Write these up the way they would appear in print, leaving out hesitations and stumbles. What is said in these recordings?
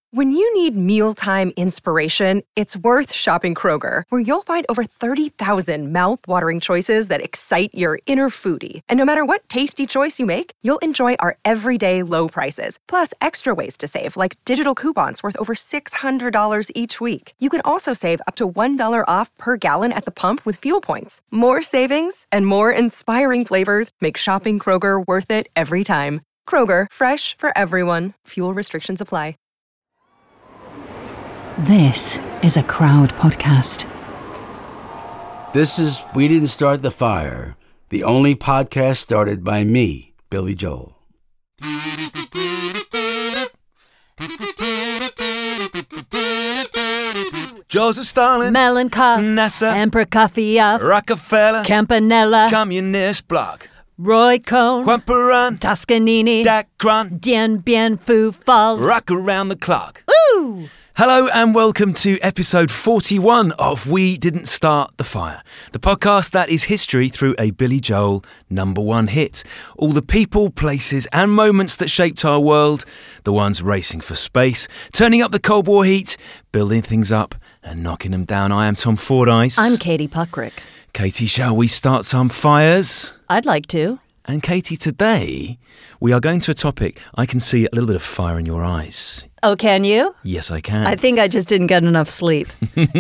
When you need mealtime inspiration, it's worth shopping Kroger, where you'll find over 30,000 mouth-watering choices that excite your inner foodie. And no matter what tasty choice you make, you'll enjoy our everyday low prices, plus extra ways to save, like digital coupons worth over $600 each week. You can also save up to $1 off per gallon at the pump with fuel points. More savings and more inspiring flavors make shopping Kroger worth it every time. Kroger, fresh for everyone. Fuel restrictions apply. This is a Crowd podcast. This is We Didn't Start the Fire, the only podcast started by me, Billy Joel. Joseph Stalin, Malenkov, NASA, Emperor Prokofiev, Rockefeller, Campanella, Communist Bloc, Roy Cohn, Juan Perón, Toscanini, Dacron, Dien Bien Phu Falls. Rock Around the Clock. Woo! Hello and welcome to episode 41 of We Didn't Start the Fire, the podcast that is history through a Billy Joel #1 hit. All the people, places and moments that shaped our world, the ones racing for space, turning up the Cold War heat, building things up and knocking them down. I am Tom Fordyce. I'm Katie Puckrick. Katie, shall we start some fires? I'd like to. And Katie, today we are going to a topic. I can see a little bit of fire in your eyes. Oh, can you? Yes, I can. I think I just didn't get enough sleep.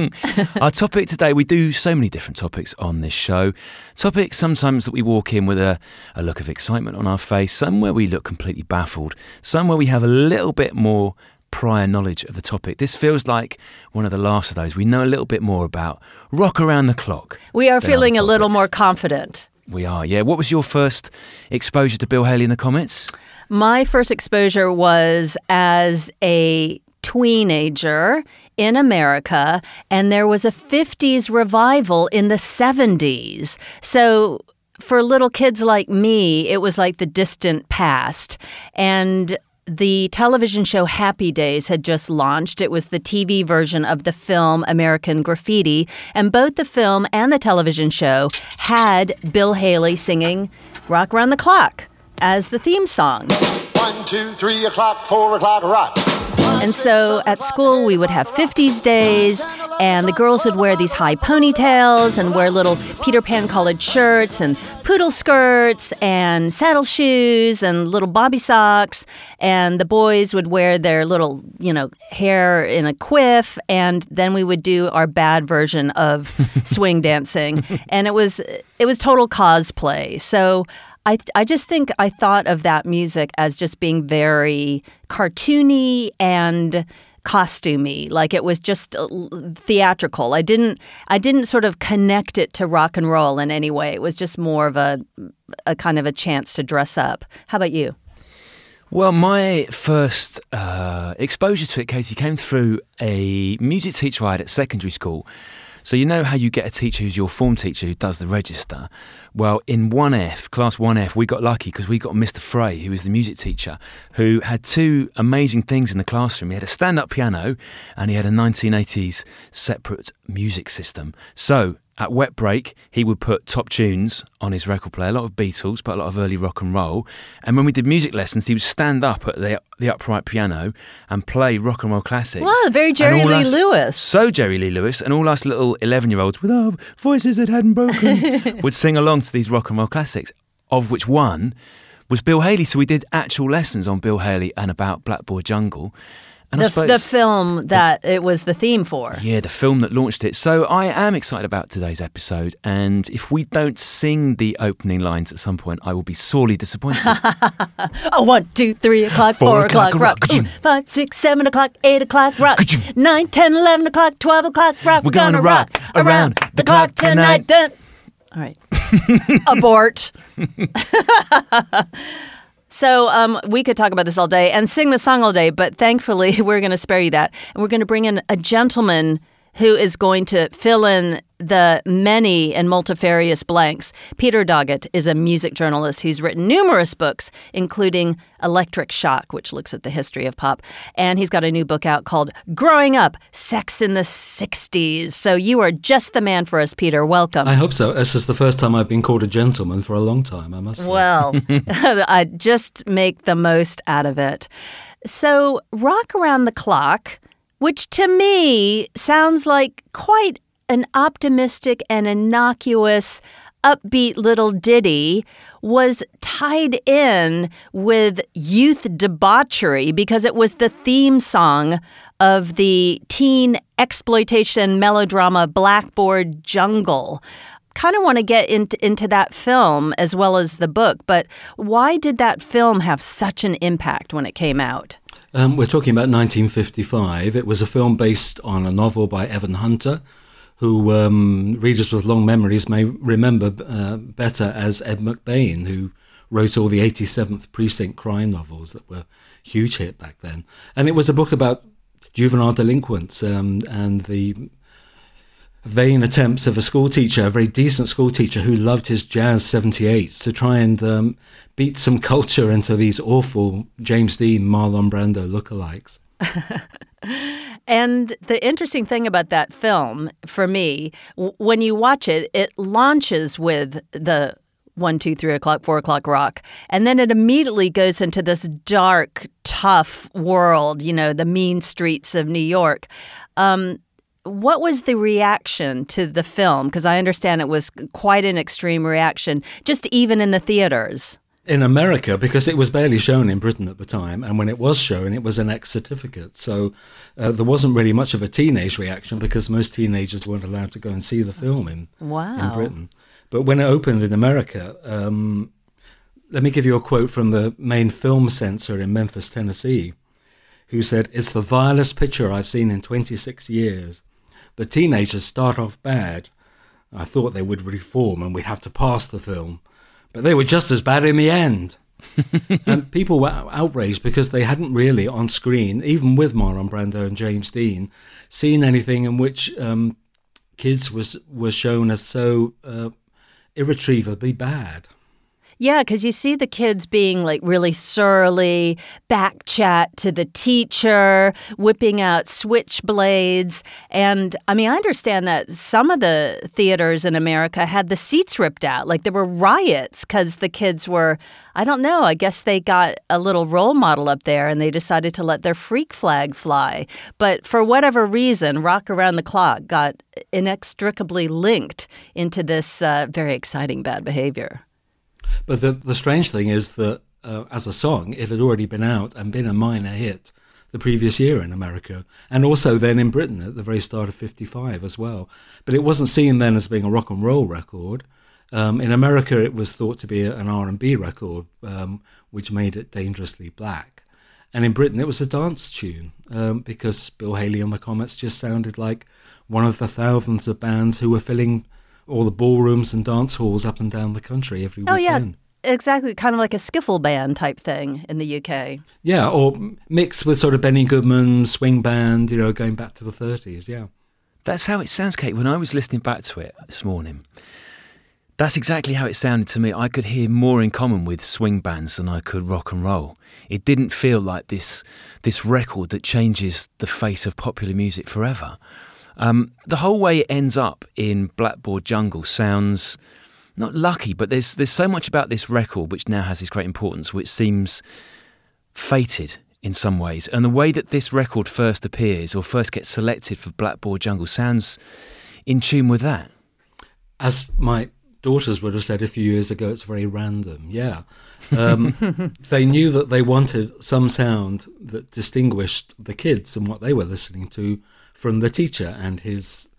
Our topic today, we do so many different topics on this show. Topics sometimes that we walk in with a look of excitement on our face, some where we look completely baffled, some where we have a little bit more prior knowledge of the topic. This feels like one of the last of those. We know a little bit more about Rock Around the Clock. We are feeling a little topics. more confident. We are, yeah. What was your first exposure to Bill Haley in the Comets? My first exposure was as a teenager in America, and there was a 50s revival in the 70s. So for little kids like me, it was like the distant past. And the television show Happy Days had just launched. It was the TV version of the film American Graffiti. And both the film and the television show had Bill Haley singing Rock Around the Clock as the theme song. 1, 2, 3 o'clock, 4 o'clock, rock. And so at school we would have 50s days, and the girls would wear these high ponytails and wear little Peter Pan collared shirts and poodle skirts and saddle shoes and little bobby socks, and the boys would wear their little, hair in a quiff, and then we would do our bad version of swing dancing. And it was total cosplay. So I just think I thought of that music as just being very cartoony and costumey, like it was just theatrical. I didn't sort of connect it to rock and roll in any way. It was just more of a kind of a chance to dress up. How about you? Well, my first exposure to it, Katie, came through a music teacher I had at secondary school. So you know how you get a teacher who's your form teacher who does the register? Well, in 1F, class 1F, we got lucky because we got Mr. Frey, who was the music teacher, who had two amazing things in the classroom. He had a stand-up piano and he had a 1980s separate music system. So at wet break, he would put top tunes on his record player, a lot of Beatles, but a lot of early rock and roll. And when we did music lessons, he would stand up at the upright piano and play rock and roll classics. Wow, very Jerry Lee Lewis. So Jerry Lee Lewis. And all us little 11-year-olds with our voices that hadn't broken would sing along to these rock and roll classics, of which one was Bill Haley. So we did actual lessons on Bill Haley and about Blackboard Jungle. And the film that it was the theme for. Yeah, the film that launched it. So I am excited about today's episode. And if we don't sing the opening lines at some point, I will be sorely disappointed. 1, 2, 3 o'clock, 4 o'clock, rock. 5, 6, 7 o'clock, 8 o'clock, rock. 9, 10, 11 o'clock, 12 o'clock, rock. We're gonna rock around the clock tonight. All right. Abort. So we could talk about this all day and sing the song all day, but thankfully we're going to spare you that. And we're going to bring in a gentleman who is going to fill in the many and multifarious blanks. Peter Doggett is a music journalist who's written numerous books, including Electric Shock, which looks at the history of pop. And he's got a new book out called Growing Up, Sex in the 60s. So you are just the man for us, Peter. Welcome. I hope so. This is the first time I've been called a gentleman for a long time, I must say. Well, I just make the most out of it. So Rock Around the Clock, which to me sounds like quite an optimistic and innocuous, upbeat little ditty, was tied in with youth debauchery because it was the theme song of the teen exploitation melodrama Blackboard Jungle. Kind of want to get into that film as well as the book, but why did that film have such an impact when it came out? We're talking about 1955. It was a film based on a novel by Evan Hunter, who readers with long memories may remember better as Ed McBain, who wrote all the 87th Precinct crime novels that were a huge hit back then. And it was a book about juvenile delinquents and the vain attempts of a school teacher, a very decent school teacher who loved his jazz 78s, to try and beat some culture into these awful James Dean, Marlon Brando lookalikes. And the interesting thing about that film, for me, when you watch it, it launches with the 1, 2, 3 o'clock, 4 o'clock rock. And then it immediately goes into this dark, tough world, the mean streets of New York. What was the reaction to the film? Because I understand it was quite an extreme reaction, just even in the theaters. In America, because it was barely shown in Britain at the time, and when it was shown, it was an X certificate. So there wasn't really much of a teenage reaction because most teenagers weren't allowed to go and see the film in Britain. But when it opened in America, let me give you a quote from the main film censor in Memphis, Tennessee, who said, "It's the vilest picture I've seen in 26 years. The teenagers start off bad. I thought they would reform and we'd have to pass the film. But they were just as bad in the end." And people were outraged because they hadn't really on screen, even with Marlon Brando and James Dean, seen anything in which kids was shown as so irretrievably bad. Yeah, because you see the kids being like really surly, back chat to the teacher, whipping out switchblades. And I mean, I understand that some of the theaters in America had the seats ripped out. Like there were riots because the kids were, I don't know, I guess they got a little role model up there and they decided to let their freak flag fly. But for whatever reason, Rock Around the Clock got inextricably linked into this very exciting bad behavior. But the strange thing is that as a song, it had already been out and been a minor hit the previous year in America, and also then in Britain at the very start of 55 as well. But it wasn't seen then as being a rock and roll record. In America, it was thought to be an R&B record, which made it dangerously black. And in Britain, it was a dance tune because Bill Haley and the Comets just sounded like one of the thousands of bands who were filling all the ballrooms and dance halls up and down the country every weekend. Oh, yeah, exactly. Kind of like a skiffle band type thing in the UK. Yeah, or mixed with sort of Benny Goodman, swing band, going back to the 30s, yeah. That's how it sounds, Kate. When I was listening back to it this morning, that's exactly how it sounded to me. I could hear more in common with swing bands than I could rock and roll. It didn't feel like this record that changes the face of popular music forever. The whole way it ends up in Blackboard Jungle sounds not lucky, but there's so much about this record which now has this great importance, which seems fated in some ways. And the way that this record first appears or first gets selected for Blackboard Jungle sounds in tune with that. As my daughters would have said a few years ago, it's very random, yeah. They knew that they wanted some sound that distinguished the kids and what they were listening to from the teacher and his,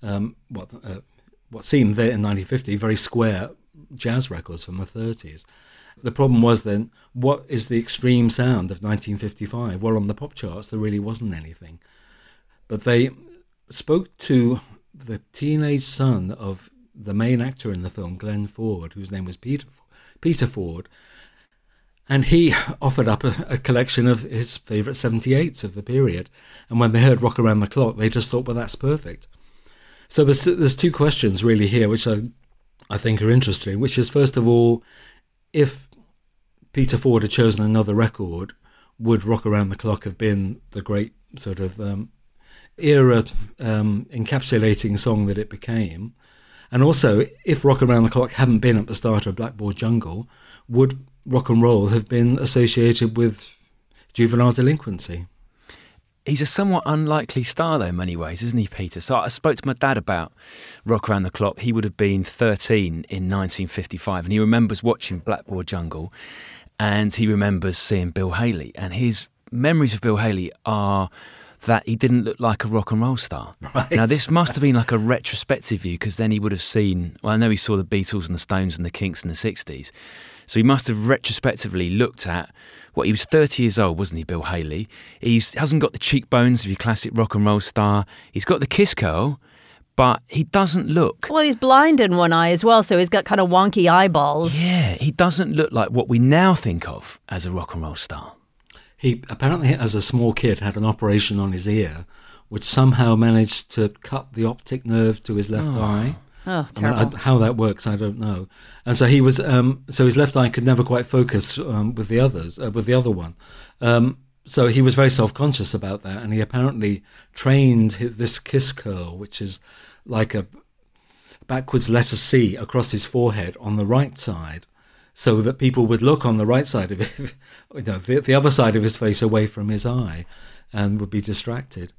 what seemed there in 1950, very square jazz records from the 30s. The problem was then, what is the extreme sound of 1955? Well, on the pop charts, there really wasn't anything. But they spoke to the teenage son of the main actor in the film, Glenn Ford, whose name was Peter Ford, and he offered up a collection of his favourite 78s of the period. And when they heard Rock Around the Clock, they just thought, well, that's perfect. So there's two questions really here, which I think are interesting, which is, first of all, if Peter Ford had chosen another record, would Rock Around the Clock have been the great sort of era encapsulating song that it became? And also, if Rock Around the Clock hadn't been at the start of Blackboard Jungle, would rock and roll have been associated with juvenile delinquency. He's a somewhat unlikely star, though, in many ways, isn't he, Peter? So I spoke to my dad about Rock Around the Clock. He would have been 13 in 1955, and he remembers watching Blackboard Jungle, and he remembers seeing Bill Haley. And his memories of Bill Haley are that he didn't look like a rock and roll star. Right. Now, this must have been like a retrospective view, because then he would have seen, well, I know he saw the Beatles and the Stones and the Kinks in the 60s. So he must have retrospectively looked at, well, he was 30 years old, wasn't he, Bill Haley? He hasn't got the cheekbones of your classic rock and roll star. He's got the kiss curl, but he doesn't look... Well, he's blind in one eye as well, so he's got kind of wonky eyeballs. Yeah, he doesn't look like what we now think of as a rock and roll star. He apparently, as a small kid, had an operation on his ear, which somehow managed to cut the optic nerve to his left eye. Oh, terrible. How that works, I don't know. And so he was, so his left eye could never quite focus with the others, with the other one. So he was very self-conscious about that, and he apparently trained this kiss curl, which is like a backwards letter C across his forehead on the right side, so that people would look on the right side of it, the other side of his face away from his eye, and would be distracted.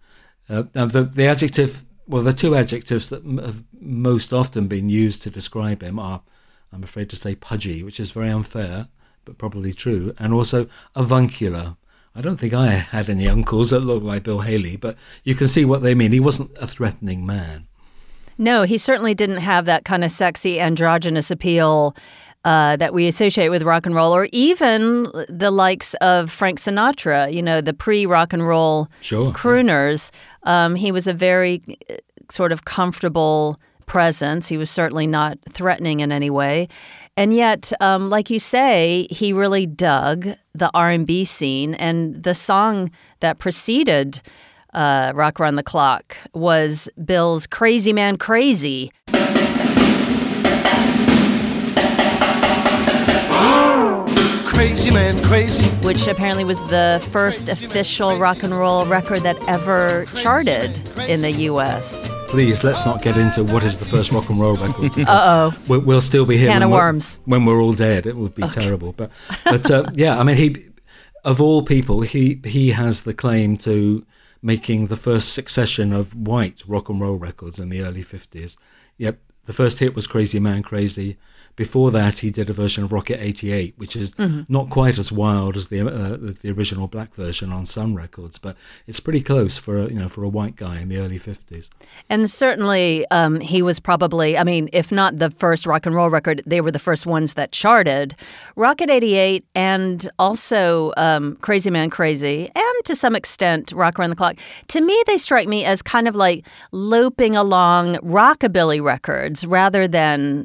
The adjective, well, the two adjectives that have most often been used to describe him are, I'm afraid to say, pudgy, which is very unfair, but probably true, and also avuncular. I don't think I had any uncles that looked like Bill Haley, but you can see what they mean. He wasn't a threatening man. No, he certainly didn't have that kind of sexy androgynous appeal that we associate with rock and roll, or even the likes of Frank Sinatra, the pre-rock and roll crooners. Yeah. He was a very sort of comfortable presence. He was certainly not threatening in any way. And yet, like you say, he really dug the R&B scene, and the song that preceded Rock Around the Clock was Bill's Crazy Man Crazy. Crazy Man Crazy. Which apparently was the first official rock and roll record that ever charted in the U.S. Please, let's not get into what is the first rock and roll record. Uh-oh. We'll still be here. Can of worms. When we're all dead. It would be terrible. But yeah, I mean, he, of all people, he has the claim to making the first succession of white rock and roll records in the early 50s. Yep, the first hit was Crazy Man Crazy. Before that, he did a version of Rocket 88, which is not quite as wild as the original black version on Sun Records, but it's pretty close for a white guy in the early 50s. And certainly, he was probably, I mean, if not the first rock and roll record, they were the first ones that charted. Rocket 88 and also Crazy Man Crazy, and to some extent, Rock Around the Clock. To me, they strike me as kind of like loping along rockabilly records rather than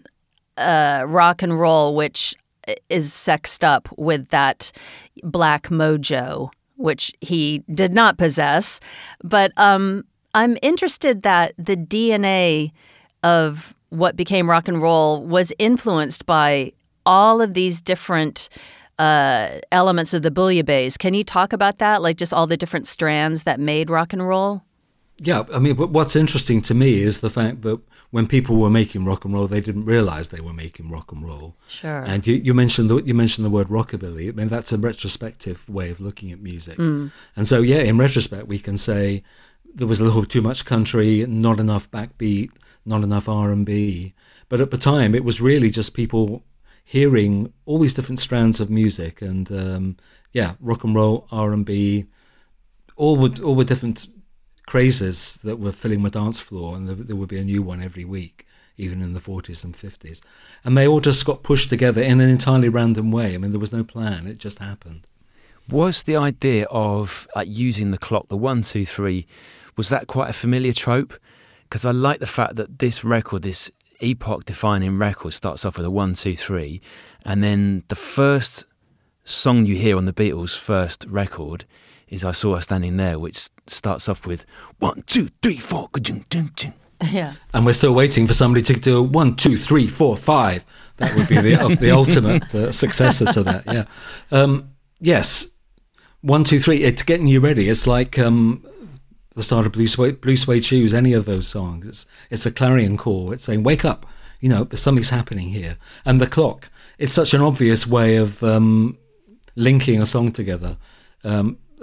rock and roll, which is sexed up with that black mojo, which he did not possess. But I'm interested that the DNA of what became rock and roll was influenced by all of these different elements of the bouillabaisse. Can you talk about that, like just all the different strands that made rock and roll? Yeah, I mean, what's interesting to me is the fact that when people were making rock and roll, they didn't realize they were making rock and roll. Sure. And you mentioned the word rockabilly. I mean, that's a retrospective way of looking at music. And so, yeah, in retrospect, we can say there was a little too much country, not enough backbeat, not enough R&B. But at the time, it was really just people hearing all these different strands of music, and rock and roll, R&B, all were different crazes that were filling the dance floor, and there would be a new one every week, even in the 40s and 50s. And they all just got pushed together in an entirely random way. I mean, there was no plan, it just happened. Was the idea of using the clock, the 1, 2, 3, was that quite a familiar trope? Because I like the fact that this record, this epoch-defining record, starts off with a 1, 2, 3, and then the first song you hear on the Beatles' first record is I Saw Her Standing There, which starts off with 1, 2, 3, 4. Yeah. And we're still waiting for somebody to do 1, 2, 3, 4, 5. That would be the ultimate successor to that. Yeah. Yes. 1, 2, 3. It's getting you ready. It's like the start of Blue Suede Shoes. Any of those songs. It's a clarion call. It's saying, wake up. Something's happening here. And the clock. It's such an obvious way of linking a song together.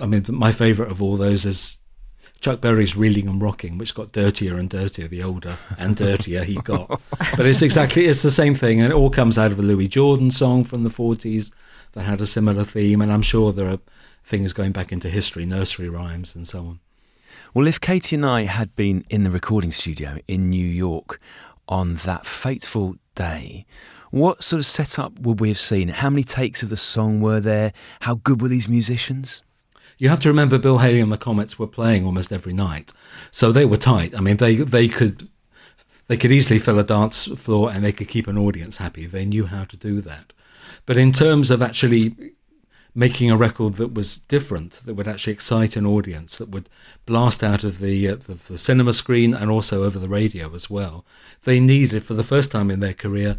I mean, my favourite of all those is Chuck Berry's Reeling and Rocking, which got dirtier and dirtier the older and dirtier he got. But it's the same thing, and it all comes out of a Louis Jordan song from the 40s that had a similar theme, and I'm sure there are things going back into history, nursery rhymes and so on. Well, if Katie and I had been in the recording studio in New York on that fateful day, what sort of setup would we have seen? How many takes of the song were there? How good were these musicians? You have to remember Bill Haley and the Comets were playing almost every night, so they were tight. I mean, they could easily fill a dance floor and they could keep an audience happy. They knew how to do that. But in terms of actually making a record that was different, that would actually excite an audience, that would blast out of the cinema screen and also over the radio as well, they needed, for the first time in their career,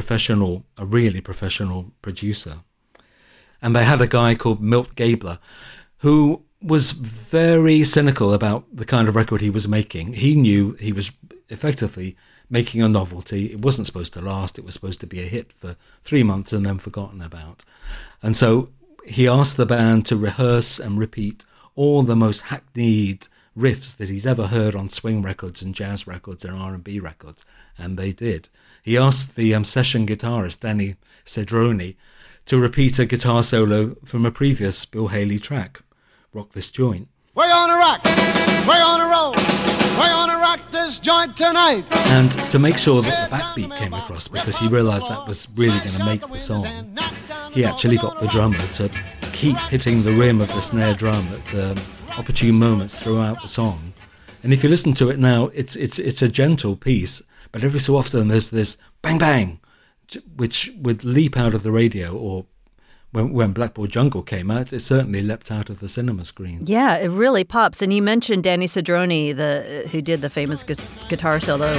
a really professional producer. And they had a guy called Milt Gabler, who was very cynical about the kind of record he was making. He knew he was effectively making a novelty. It wasn't supposed to last. It was supposed to be a hit for 3 months and then forgotten about. And so he asked the band to rehearse and repeat all the most hackneyed riffs that he'd ever heard on swing records and jazz records and R&B records, and they did. He asked the session guitarist, Danny Cedrone, to repeat a guitar solo from a previous Bill Haley track, Rock This Joint. We're gonna rock, we're gonna roll, we're gonna rock this joint tonight. And to make sure that the backbeat came across, because he realised that was really going to make the song, he actually got the drummer to keep hitting the rim of the snare drum at opportune moments throughout the song. And if you listen to it now, it's a gentle piece, but every so often there's this bang bang, which would leap out of the radio, or when Blackboard Jungle came out, it certainly leapt out of the cinema screen. Yeah, it really pops. And you mentioned Danny Cedrone, who did the famous guitar solo.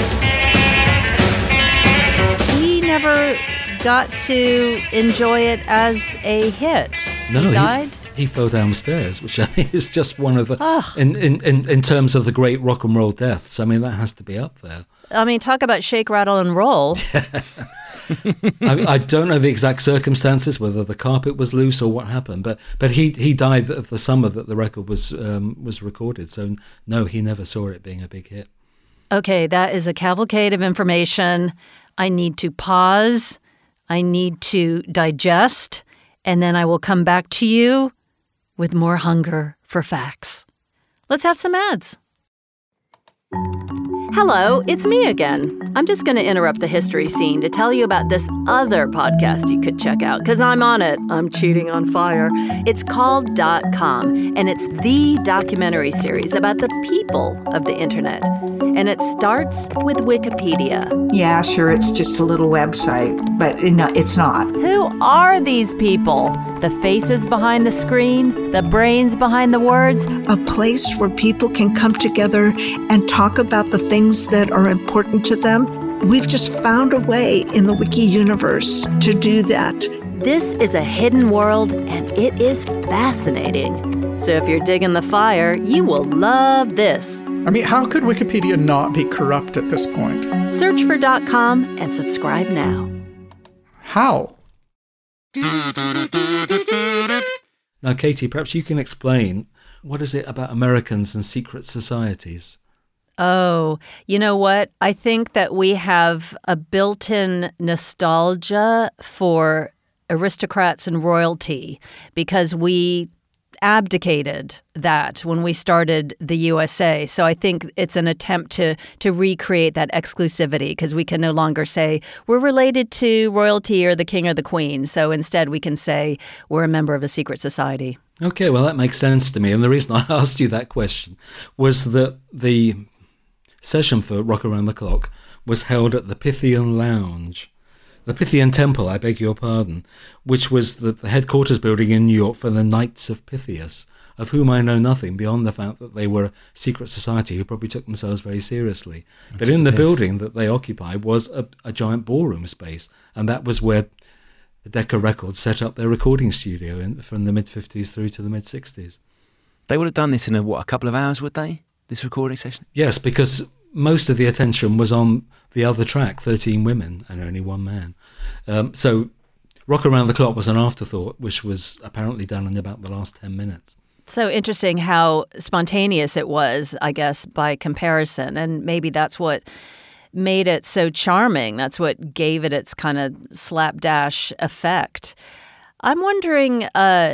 He never got to enjoy it as a hit. No, he died? He fell downstairs, which I mean is just one of the in terms of the great rock and roll deaths. I mean, that has to be up there. I mean, talk about shake, rattle, and roll. I don't know the exact circumstances, whether the carpet was loose or what happened, but he died of the summer that the record was recorded. So no, he never saw it being a big hit. Okay, that is a cavalcade of information. I need to pause. I need to digest, and then I will come back to you with more hunger for facts. Let's have some ads. Hello, it's me again. I'm just going to interrupt the history scene to tell you about this other podcast you could check out, because I'm on it. I'm cheating on fire. It's called .com, and it's the documentary series about the people of the internet. And it starts with Wikipedia. Yeah, sure, it's just a little website, but it's not. Who are these people? The faces behind the screen? The brains behind the words? A place where people can come together and talk about the things that are important to them. We've just found a way in the Wiki universe to do that. This is a hidden world, and it is fascinating. So if you're digging the fire, you will love this. I mean, how could Wikipedia not be corrupt at this point? Search for .com and subscribe now. How? Now, Katie, perhaps you can explain, what is it about Americans and secret societies? Oh, you know what? I think that we have a built-in nostalgia for aristocrats and royalty because we abdicated that when we started the USA. So I think it's an attempt to recreate that exclusivity because we can no longer say we're related to royalty or the king or the queen. So instead we can say we're a member of a secret society. Okay, well, that makes sense to me. And the reason I asked you that question was that the session for Rock Around the Clock was held at the Pythian Lounge. The Pythian Temple, I beg your pardon, which was the headquarters building in New York for the Knights of Pythias, of whom I know nothing beyond the fact that they were a secret society who probably took themselves very seriously. But in the building that they occupied was a giant ballroom space, and that was where Decca Records set up their recording studio from the mid-50s through to the mid-60s. They would have done this in a couple of hours, would they, this recording session? Yes, because most of the attention was on the other track, 13 Women and Only One Man. So Rock Around the Clock was an afterthought, which was apparently done in about the last 10 minutes. So interesting how spontaneous it was, I guess, by comparison. And maybe that's what made it so charming. That's what gave it its kind of slapdash effect. I'm wondering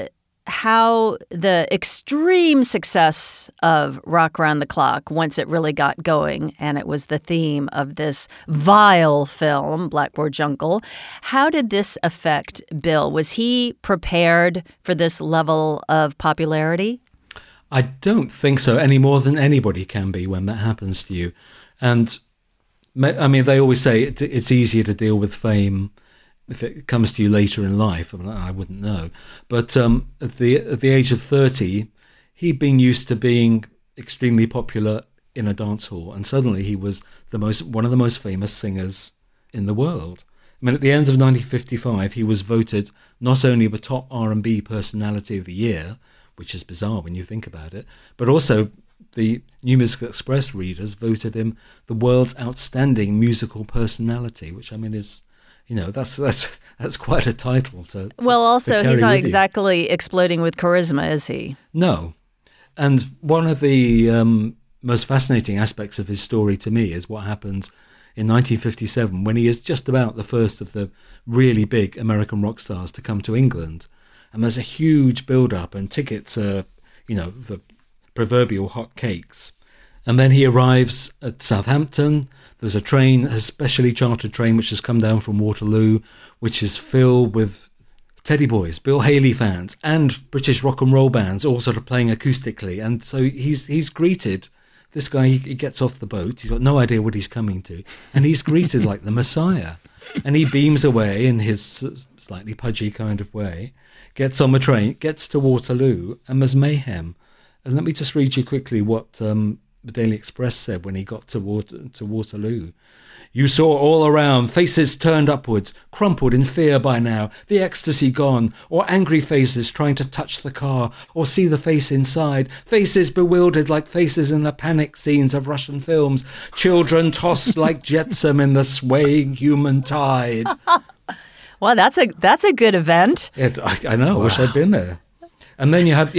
how the extreme success of Rock Around the Clock, once it really got going, and it was the theme of this vile film, Blackboard Jungle, how did this affect Bill? Was he prepared for this level of popularity? I don't think so, any more than anybody can be when that happens to you. And I mean, they always say it's easier to deal with fame if it comes to you later in life. I mean, I wouldn't know. But at the age of 30, he'd been used to being extremely popular in a dance hall, and suddenly he was one of the most famous singers in the world. I mean, at the end of 1955, he was voted not only the top R&B personality of the year, which is bizarre when you think about it, but also the New Musical Express readers voted him the world's outstanding musical personality, which I mean is, that's quite a title to Well, also, to he's not carry with you. exactly exploding with charisma, is he? No. And one of the most fascinating aspects of his story to me is what happens in 1957 when he is just about the first of the really big American rock stars to come to England. And there's a huge build-up and tickets are, the proverbial hot cakes. And then he arrives at Southampton. There's a specially chartered train which has come down from Waterloo, which is filled with Teddy Boys, Bill Haley fans, and British rock and roll bands, all sort of playing acoustically. And so he's greeted. This guy, he gets off the boat. He's got no idea what he's coming to, and he's greeted like the Messiah. And he beams away in his slightly pudgy kind of way, gets on the train, gets to Waterloo, and there's mayhem. And let me just read you quickly what the Daily Express said when he got to Waterloo. You saw all around faces turned upwards, crumpled in fear by now, the ecstasy gone, or angry faces trying to touch the car or see the face inside, faces bewildered like faces in the panic scenes of Russian films, children tossed like jetsam in the swaying human tide. Well, that's a good event. I know. I wish I'd been there. And then you have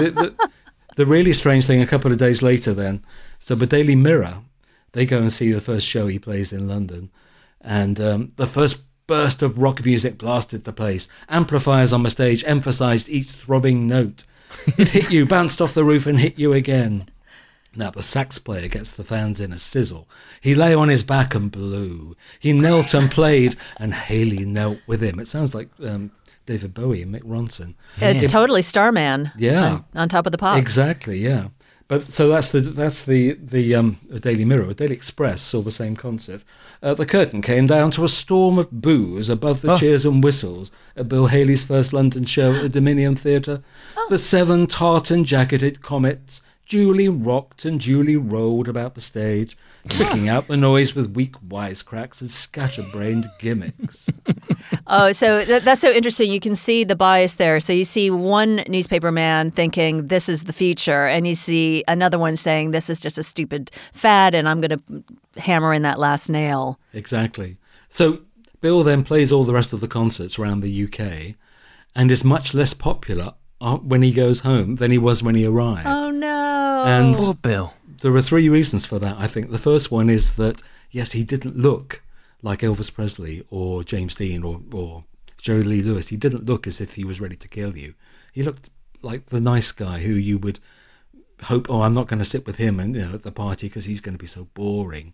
the really strange thing a couple of days later. Then, so the Daily Mirror, they go and see the first show he plays in London, and the first burst of rock music blasted the place. Amplifiers on the stage emphasised each throbbing note. It hit you, bounced off the roof, and hit you again. Now the sax player gets the fans in a sizzle. He lay on his back and blew. He knelt and played, and Haley knelt with him. It sounds like David Bowie and Mick Ronson. It's totally Starman. Yeah, on top of the pops. Exactly. Yeah. But so that's the Daily Mirror. Daily Express saw the same concert. The curtain came down to a storm of boos above the cheers and whistles at Bill Haley's first London show at the Dominion Theatre. The 7 tartan-jacketed comets duly rocked and duly rolled about the stage, tricking out the noise with weak wisecracks and scatterbrained gimmicks. Oh, so that's so interesting. You can see the bias there. So you see one newspaper man thinking this is the future, and you see another one saying this is just a stupid fad, and I'm going to hammer in that last nail. Exactly. So Bill then plays all the rest of the concerts around the UK and is much less popular when he goes home than he was when he arrived. Oh, no. And Poor Bill. There are 3 reasons for that, I think. The first one is that, yes, he didn't look like Elvis Presley or James Dean or Jerry Lee Lewis. He didn't look as if he was ready to kill you. He looked like the nice guy who you would hope, I'm not going to sit with him and at the party because he's going to be so boring.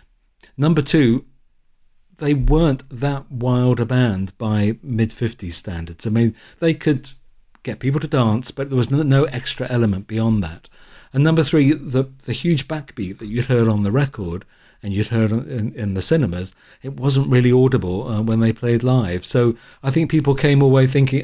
Number 2, they weren't that wild a band by mid-50s standards. I mean, they could get people to dance, but there was no extra element beyond that. And number 3, the huge backbeat that you'd heard on the record and you'd heard in the cinemas, it wasn't really audible when they played live. So I think people came away thinking,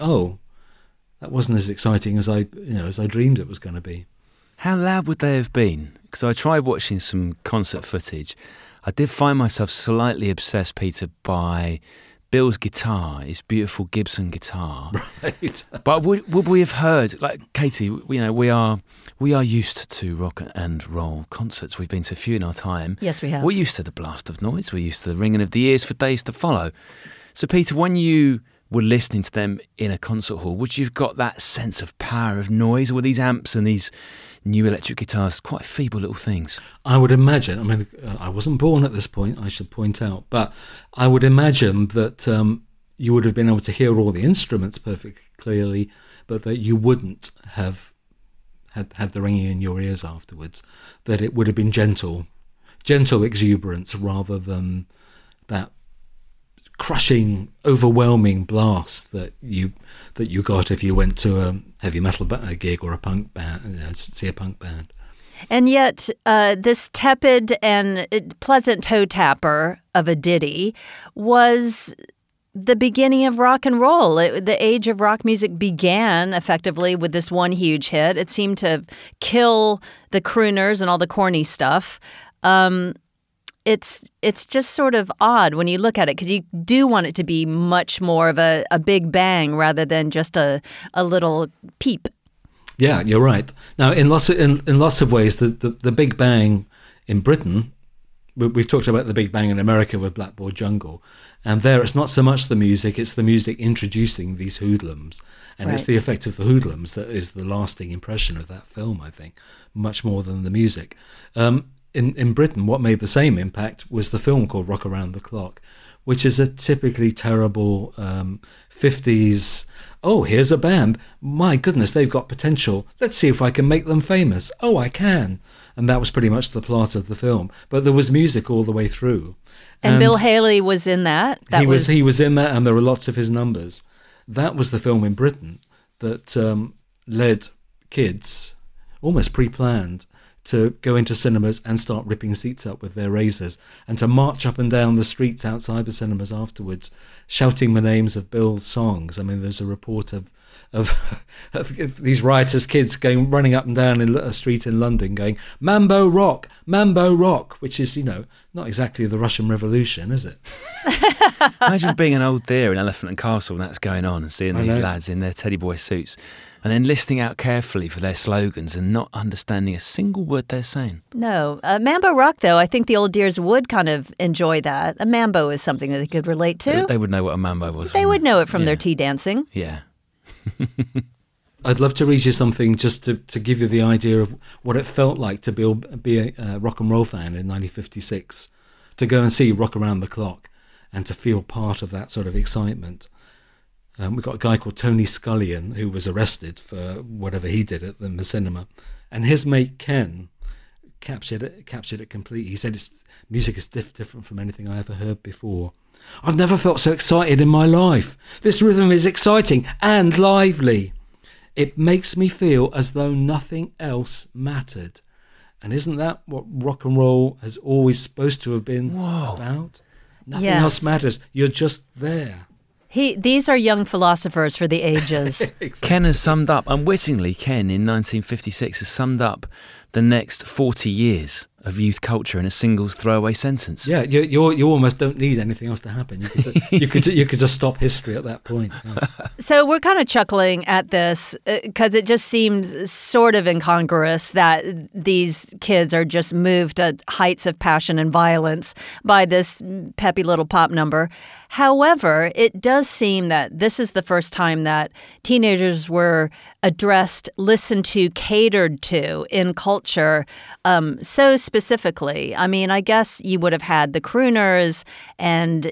that wasn't as exciting as I dreamed it was going to be. How loud would they have been? Because I tried watching some concert footage. I did find myself slightly obsessed, Peter, by Bill's guitar, his beautiful Gibson guitar. Right. But would we have heard, like Katie, we are used to rock and roll concerts. We've been to a few in our time. Yes, we have. We're used to the blast of noise. We're used to the ringing of the ears for days to follow. So, Peter, when you were listening to them in a concert hall, would you have got that sense of power of noise? Or were these amps and these new electric guitars quite feeble little things? I would imagine, I mean, I wasn't born at this point, I should point out, but I would imagine that you would have been able to hear all the instruments perfectly clearly, but that you wouldn't have had the ringing in your ears afterwards, that it would have been gentle exuberance rather than that crushing, overwhelming blast that you got if you went to a heavy metal gig or a punk band, see a punk band. And yet, this tepid and pleasant toe tapper of a ditty was the beginning of rock and roll. The age of rock music began effectively with this one huge hit. It seemed to kill the crooners and all the corny stuff. It's just sort of odd when you look at it, because you do want it to be much more of a big bang rather than just a little peep. Yeah, you're right. Now, in lots of ways, the Big Bang in Britain, we've talked about the Big Bang in America with Blackboard Jungle, and there it's not so much the music, it's the music introducing these hoodlums, and It's the effect of the hoodlums that is the lasting impression of that film, I think, much more than the music. In Britain, what made the same impact was the film called Rock Around the Clock, which is a typically terrible 50s, oh, here's a band, my goodness, they've got potential, let's see if I can make them famous, oh, I can. And that was pretty much the plot of the film. But there was music all the way through. And Bill Haley was in that? He was in that, and there were lots of his numbers. That was the film in Britain that led kids, almost pre-planned, to go into cinemas and start ripping seats up with their razors, and to march up and down the streets outside the cinemas afterwards, shouting the names of Bill's songs. I mean, there's a report of these riotous kids running up and down in a street in London going, Mambo Rock, which is, not exactly the Russian Revolution, is it? Imagine being an old deer in Elephant and Castle and that's going on, and seeing these lads in their teddy boy suits, and then listening out carefully for their slogans and not understanding a single word they're saying. No. Mambo Rock, though, I think the old deers would kind of enjoy that. A mambo is something that they could relate to. They would know what a mambo was. They would know it from their tea dancing. Yeah. I'd love to read you something just to give you the idea of what it felt like to be a rock and roll fan in 1956, to go and see Rock Around the Clock and to feel part of that sort of excitement. We've got a guy called Tony Scullion who was arrested for whatever he did at the cinema, and his mate Ken captured it completely. He said music is different from anything I ever heard before. I've never felt so excited in my life. This rhythm is exciting and lively. It makes me feel as though nothing else mattered. And isn't that what rock and roll has always supposed to have been about? Nothing else matters. You're just there. These are young philosophers for the ages. Exactly. Ken has summed up, unwittingly, Ken in 1956 has summed up the next 40 years of youth culture in a single throwaway sentence. Yeah, you almost don't need anything else to happen. You could just stop history at that point. Yeah. So we're kind of chuckling at this because it just seems sort of incongruous that these kids are just moved to heights of passion and violence by this peppy little pop number. However, it does seem that this is the first time that teenagers were addressed, listened to, catered to in culture so specifically. I mean, I guess you would have had the crooners and,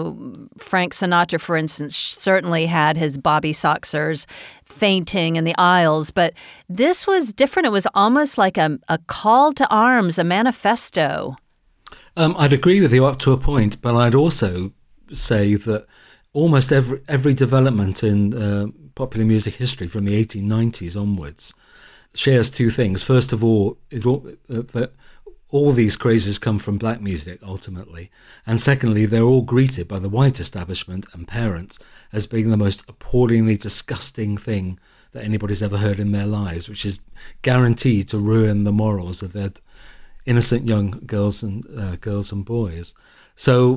Frank Sinatra, for instance, certainly had his Bobby Soxers fainting in the aisles. But this was different. It was almost like a call to arms, a manifesto. I'd agree with you up to a point, but I'd also say that almost every development in popular music history from the 1890s onwards shares two things. First of all, that all these crazes come from black music ultimately, and secondly, they're all greeted by the white establishment and parents as being the most appallingly disgusting thing that anybody's ever heard in their lives, which is guaranteed to ruin the morals of their innocent young girls and boys. So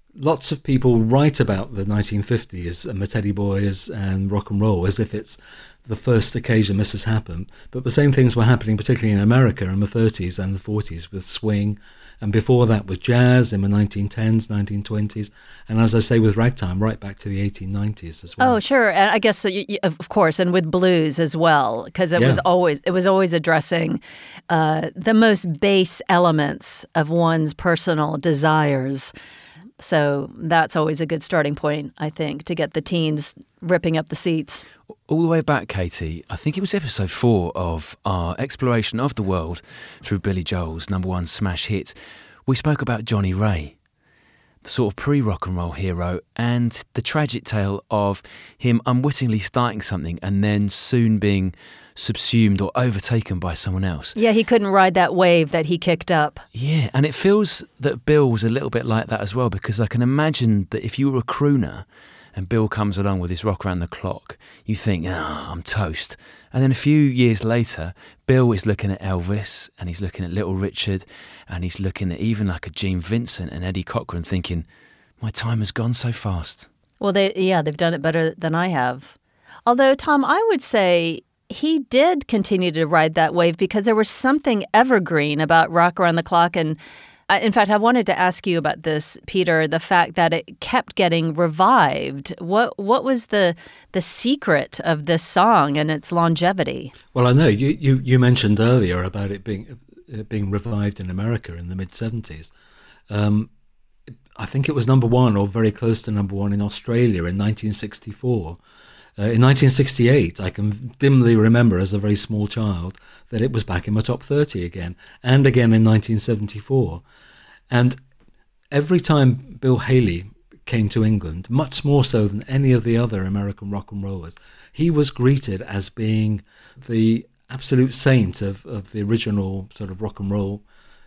lots of people write about the 1950s and the Teddy Boys and rock and roll as if it's the first occasion this has happened. But the same things were happening, particularly in America in the 30s and the 40s with swing, and before that with jazz in the 1910s, 1920s, and as I say, with ragtime, right back to the 1890s as well. Oh, sure. And I guess, of course, and with blues as well, because it was always addressing the most base elements of one's personal desires. So that's always a good starting point, I think, to get the teens ripping up the seats. All the way back, Katie, I think it was episode 4 of our exploration of the world through Billy Joel's #1 smash hit. We spoke about Johnny Ray, the sort of pre-rock and roll hero, and the tragic tale of him unwittingly starting something and then soon being subsumed or overtaken by someone else. Yeah, he couldn't ride that wave that he kicked up. Yeah, and it feels that Bill was a little bit like that as well, because I can imagine that if you were a crooner and Bill comes along with his Rock Around the Clock, you think, I'm toast. And then a few years later, Bill is looking at Elvis, and he's looking at Little Richard, and he's looking at even like a Gene Vincent and Eddie Cochran, thinking, my time has gone so fast. Well, they've done it better than I have. Although, Tom, I would say he did continue to ride that wave because there was something evergreen about Rock Around the Clock. And in fact, I wanted to ask you about this, Peter, the fact that it kept getting revived. What was the secret of this song and its longevity? Well, I know you mentioned earlier about it being revived in America in the mid-70s. I think it was #1 or very close to #1 in Australia in 1964. In 1968, I can dimly remember as a very small child that it was back in my top 30 again, and again in 1974. And every time Bill Haley came to England, much more so than any of the other American rock and rollers, he was greeted as being the absolute saint of the original sort of rock and roll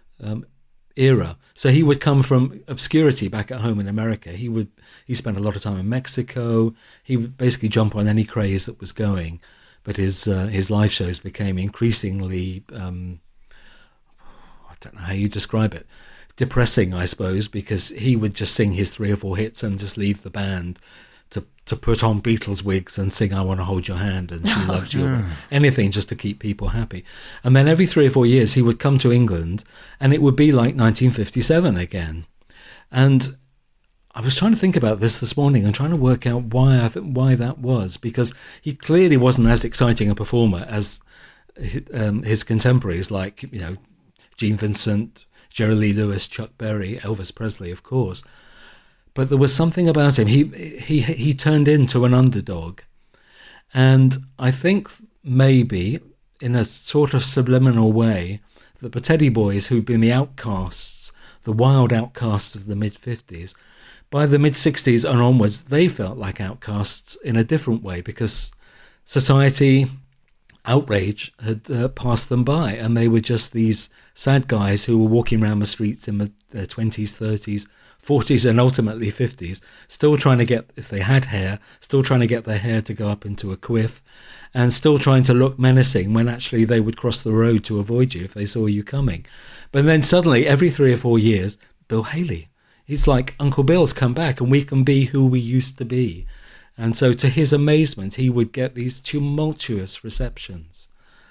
era. So he would come from obscurity back at home in America. He spent a lot of time in Mexico. He would basically jump on any craze that was going. But his live shows became increasingly, I don't know how you describe it, depressing, I suppose, because he would just sing his 3 or 4 hits and just leave the band to put on Beatles wigs and sing I Want to Hold Your Hand and She Loves You, anything just to keep people happy. And then every 3 or 4 years he would come to England and it would be like 1957 again. And I was trying to think about this morning and trying to work out why that was, because he clearly wasn't as exciting a performer as his contemporaries like, Gene Vincent, Jerry Lee Lewis, Chuck Berry, Elvis Presley, of course. But there was something about him. He turned into an underdog. And I think maybe in a sort of subliminal way that the Teddy Boys, who'd been the outcasts, the wild outcasts of the mid-50s, by the mid-60s and onwards, they felt like outcasts in a different way because society, outrage had passed them by, and they were just these sad guys who were walking around the streets in their 20s, 30s, 40s and ultimately 50s, still trying to get, if they had hair, still trying to get their hair to go up into a quiff and still trying to look menacing when actually they would cross the road to avoid you if they saw you coming. But then suddenly, every 3 or 4 years, Bill Haley. He's like, Uncle Bill's come back and we can be who we used to be. And so to his amazement, he would get these tumultuous receptions.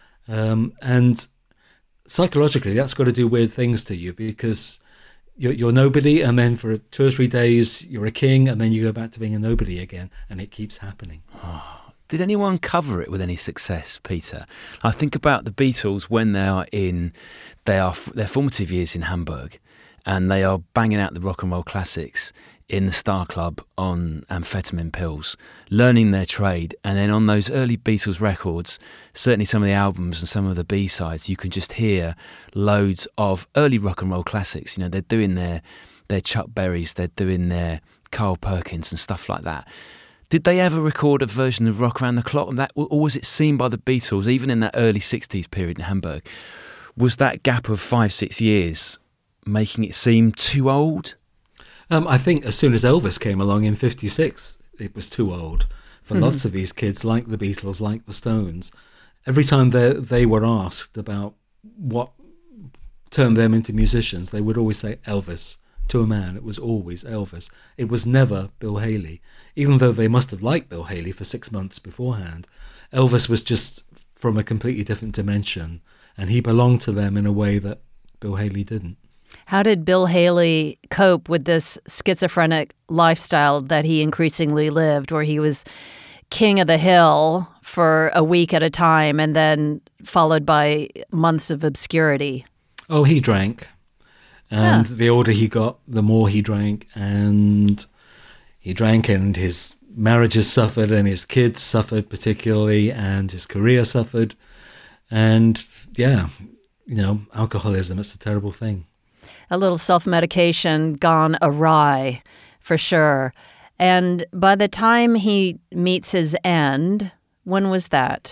And psychologically, that's got to do weird things to you because you're nobody, and then for 2 or 3 days, you're a king, and then you go back to being a nobody again, and it keeps happening. Did anyone cover it with any success, Peter? I think about the Beatles when they are in their formative years in Hamburg, and they are banging out the rock and roll classics in the Star Club on amphetamine pills, learning their trade. And then on those early Beatles records, certainly some of the albums and some of the B-sides, you can just hear loads of early rock and roll classics. They're doing their Chuck Berrys, they're doing their Carl Perkins and stuff like that. Did they ever record a version of Rock Around the Clock? Or was it seen by the Beatles, even in that early 60s period in Hamburg? Was that gap of 5-6 years making it seem too old? I think as soon as Elvis came along in 56, it was too old for lots of these kids, like the Beatles, like the Stones. Every time they were asked about what turned them into musicians, they would always say Elvis to a man, it was always Elvis. It was never Bill Haley. Even though they must have liked Bill Haley for 6 months beforehand, Elvis was just from a completely different dimension, and he belonged to them in a way that Bill Haley didn't. How did Bill Haley cope with this schizophrenic lifestyle that he increasingly lived, where he was king of the hill for a week at a time and then followed by months of obscurity? Oh, he drank. And the older he got, the more he drank. And he drank, and his marriages suffered, and his kids suffered particularly, and his career suffered. And alcoholism, it's a terrible thing. A little self-medication gone awry, for sure. And by the time he meets his end, when was that?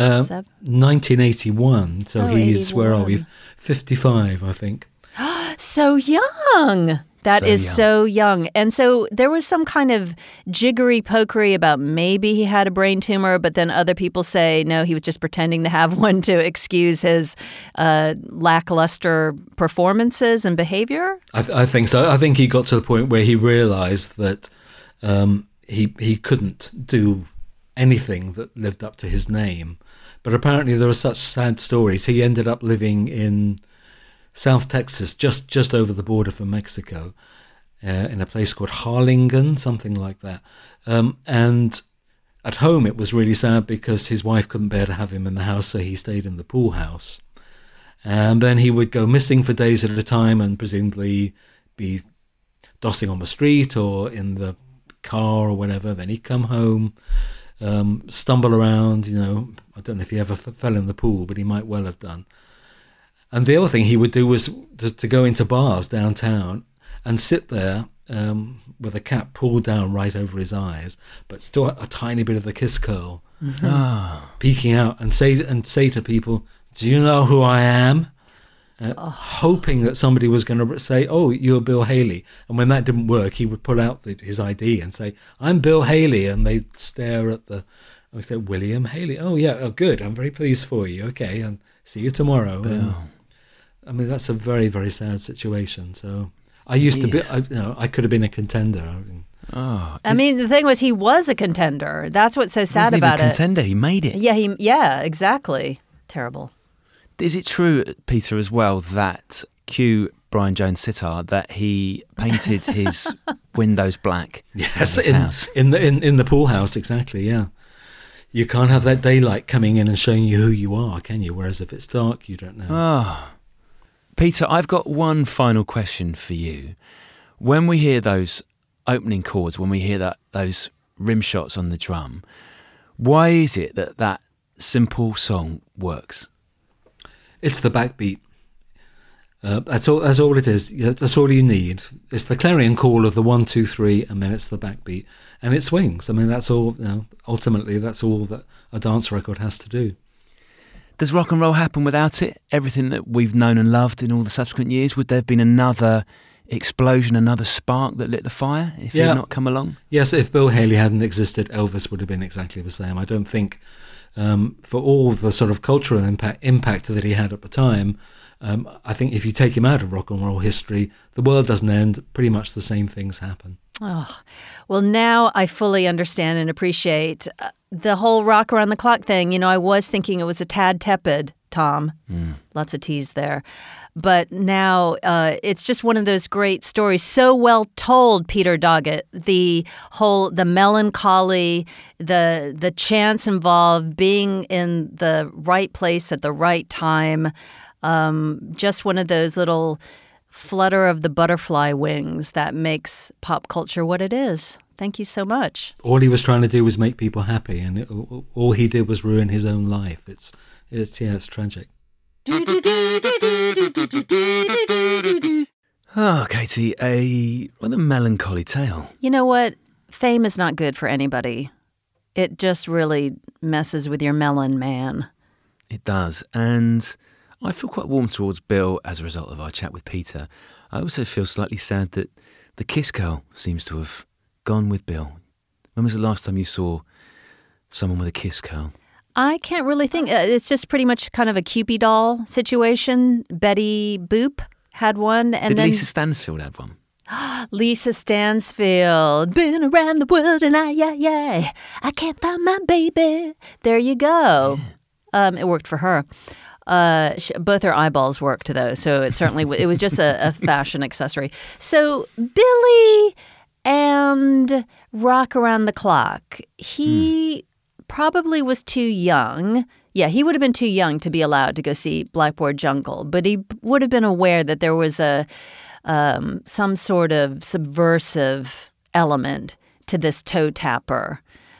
1981. So he's, 81. where are we? 55, I think. So young. That is so young. And so there was some kind of jiggery-pokery about maybe he had a brain tumor, but then other people say, no, he was just pretending to have one to excuse his lackluster performances and behavior? I think so. I think he got to the point where he realized that he couldn't do anything that lived up to his name. But apparently there are such sad stories. He ended up living in South Texas, just over the border from Mexico, in a place called Harlingen, something like that. And at home it was really sad because his wife couldn't bear to have him in the house, so he stayed in the pool house. And then he would go missing for days at a time and presumably be dossing on the street or in the car or whatever. Then he'd come home, stumble around, I don't know if he ever fell in the pool, but he might well have done. And the other thing he would do was to go into bars downtown and sit there with a cap pulled down right over his eyes, but still a tiny bit of the kiss curl peeking out, and say to people, "Do you know who I am?" Hoping that somebody was going to say, "Oh, you're Bill Haley." And when that didn't work, he would pull out his ID and say, "I'm Bill Haley," and they'd stare at William Haley. "Oh yeah, oh good. I'm very pleased for you. Okay, and see you tomorrow." And, I mean, that's a very, very sad situation. So I used to be, I could have been a contender. I mean, the thing was, he was a contender. That's what's so sad about it. He wasn't even a contender. He made it. Yeah, exactly. Terrible. Is it true, Peter, as well, that cue Brian Jones sitar, that he painted his windows black? Yes, in the pool house, exactly. Yeah. You can't have that daylight coming in and showing you who you are, can you? Whereas if it's dark, you don't know. Peter, I've got one final question for you. When we hear those opening chords, when we hear those rim shots on the drum, why is it that simple song works? It's the backbeat. That's all it is. That's all you need. It's the clarion call of the 1, 2, 3, and then it's the backbeat, and it swings. I mean, that's all. Ultimately, that's all that a dance record has to do. Does rock and roll happen without it? Everything that we've known and loved in all the subsequent years, would there have been another explosion, another spark that lit the fire if he had not come along? Yes, if Bill Haley hadn't existed, Elvis would have been exactly the same. I don't think, for all the sort of cultural impact that he had at the time, I think if you take him out of rock and roll history, the world doesn't end. Pretty much the same things happen. Oh, well, now I fully understand and appreciate the whole rock around the clock thing. I was thinking it was a tad tepid, Tom. Lots of T's there. But now it's just one of those great stories, so well told, Peter Doggett. The melancholy, the chance involved, being in the right place at the right time. Just one of those little flutter of the butterfly wings that makes pop culture what it is. Thank you so much. All he was trying to do was make people happy, and all he did was ruin his own life. It's tragic. Katie, a rather melancholy tale. You know what? Fame is not good for anybody. It just really messes with your melon, man. It does, and I feel quite warm towards Bill as a result of our chat with Peter. I also feel slightly sad that the kiss curl seems to have gone with Bill. When was the last time you saw someone with a kiss curl? I can't really think. It's just pretty much kind of a Cupid doll situation. Betty Boop had one. And Did then Lisa Stansfield have one? Lisa Stansfield, been around the world and I can't find my baby. There you go. It worked for her. Both her eyeballs worked though, so it was just a fashion accessory. So Billy and Rock Around the Clock, he probably was too young. Yeah, he would have been too young to be allowed to go see Blackboard Jungle, but he would have been aware that there was some sort of subversive element to this toe tapper.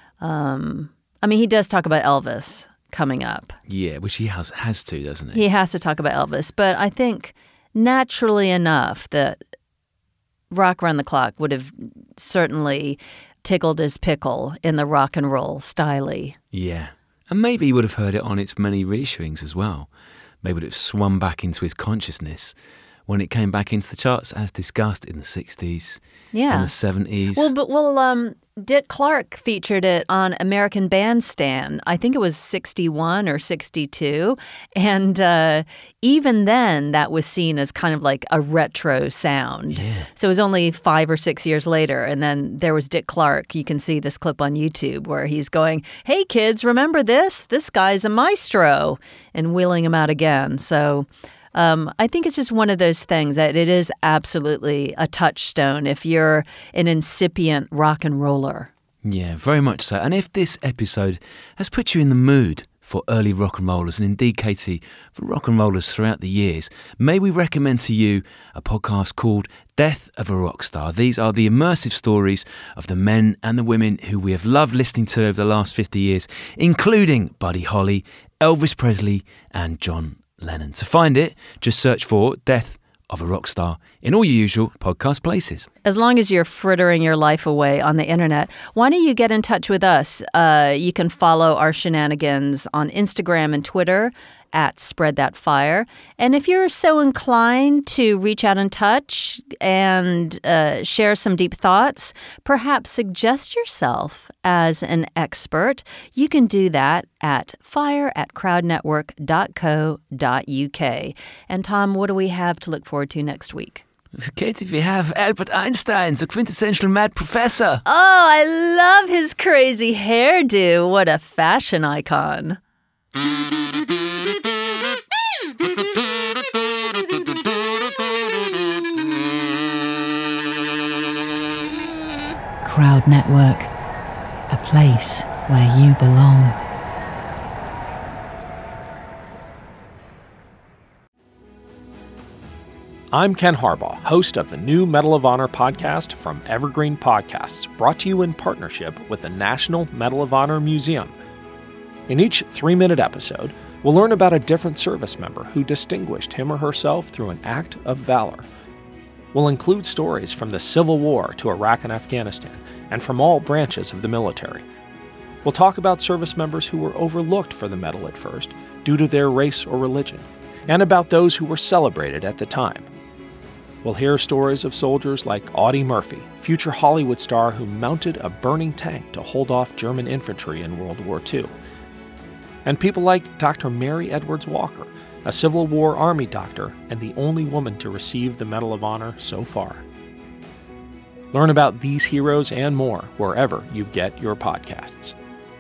He does talk about Elvis coming up. Yeah, which he has to, doesn't he? He has to talk about Elvis, but I think naturally enough that Rock Around the Clock would have certainly tickled his pickle in the rock and roll style-y. Yeah, and maybe he would have heard it on its many reissuings as well. Maybe it would have swum back into his consciousness when it came back into the charts, as discussed in the 60s and the 70s. Well, Dick Clark featured it on American Bandstand. I think it was 61 or 62. And even then, that was seen as kind of like a retro sound. Yeah. So it was only 5 or 6 years later. And then there was Dick Clark. You can see this clip on YouTube where he's going, "Hey, kids, remember this? This guy's a maestro," and wheeling him out again. So I think it's just one of those things that it is absolutely a touchstone if you're an incipient rock and roller. Yeah, very much so. And if this episode has put you in the mood for early rock and rollers, and indeed, Katie, for rock and rollers throughout the years, may we recommend to you a podcast called Death of a Rock Star. These are the immersive stories of the men and the women who we have loved listening to over the last 50 years, including Buddy Holly, Elvis Presley, and John Lennon. To find it, just search for Death of a Rock Star in all your usual podcast places. As long as you're frittering your life away on the internet, why don't you get in touch with us? You can follow our shenanigans on Instagram and Twitter at Spread That Fire. And if you're so inclined to reach out and touch and share some deep thoughts, perhaps suggest yourself as an expert, you can do that at fire@crowdnetwork.co.uk. And Tom, what do we have to look forward to next week? Katie, we have Albert Einstein, the quintessential mad professor. Oh, I love his crazy hairdo. What a fashion icon. Crowd Network, a place where you belong. I'm Ken Harbaugh, host of the new Medal of Honor podcast from Evergreen Podcasts, brought to you in partnership with the National Medal of Honor Museum. In each 3-minute episode, we'll learn about a different service member who distinguished him or herself through an act of valor. We'll include stories from the Civil War to Iraq and Afghanistan, and from all branches of the military. We'll talk about service members who were overlooked for the medal at first due to their race or religion, and about those who were celebrated at the time. We'll hear stories of soldiers like Audie Murphy, future Hollywood star who mounted a burning tank to hold off German infantry in World War II. And people like Dr. Mary Edwards Walker, a Civil War Army doctor and the only woman to receive the Medal of Honor so far. Learn about these heroes and more wherever you get your podcasts.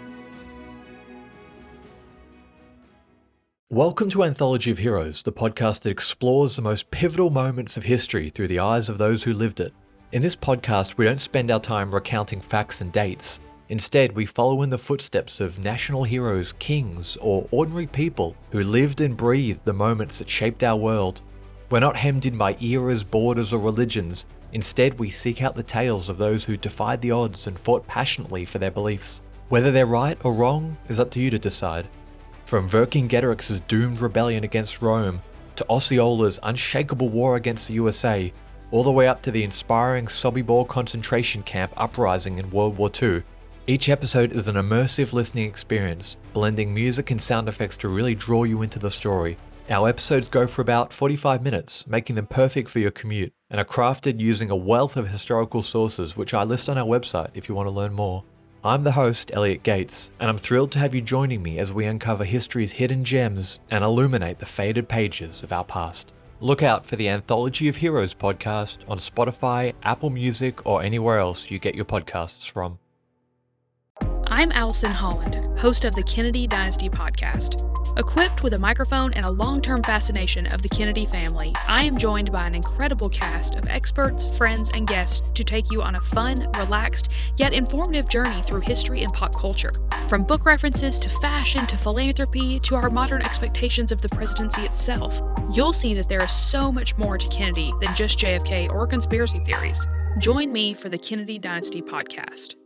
Welcome to Anthology of Heroes, the podcast that explores the most pivotal moments of history through the eyes of those who lived it. In this podcast, we don't spend our time recounting facts and dates. Instead, we follow in the footsteps of national heroes, kings, or ordinary people who lived and breathed the moments that shaped our world. We're not hemmed in by eras, borders, or religions. Instead, we seek out the tales of those who defied the odds and fought passionately for their beliefs. Whether they're right or wrong is up to you to decide. From Vercingetorix's doomed rebellion against Rome, to Osceola's unshakable war against the USA, all the way up to the inspiring Sobibor concentration camp uprising in World War II, each episode is an immersive listening experience, blending music and sound effects to really draw you into the story. Our episodes go for about 45 minutes, making them perfect for your commute, and are crafted using a wealth of historical sources, which I list on our website if you want to learn more. I'm the host, Elliot Gates, and I'm thrilled to have you joining me as we uncover history's hidden gems and illuminate the faded pages of our past. Look out for the Anthology of Heroes podcast on Spotify, Apple Music, or anywhere else you get your podcasts from. I'm Allison Holland, host of the Kennedy Dynasty podcast. Equipped with a microphone and a long-term fascination of the Kennedy family, I am joined by an incredible cast of experts, friends, and guests to take you on a fun, relaxed, yet informative journey through history and pop culture. From book references to fashion to philanthropy to our modern expectations of the presidency itself, you'll see that there is so much more to Kennedy than just JFK or conspiracy theories. Join me for the Kennedy Dynasty podcast.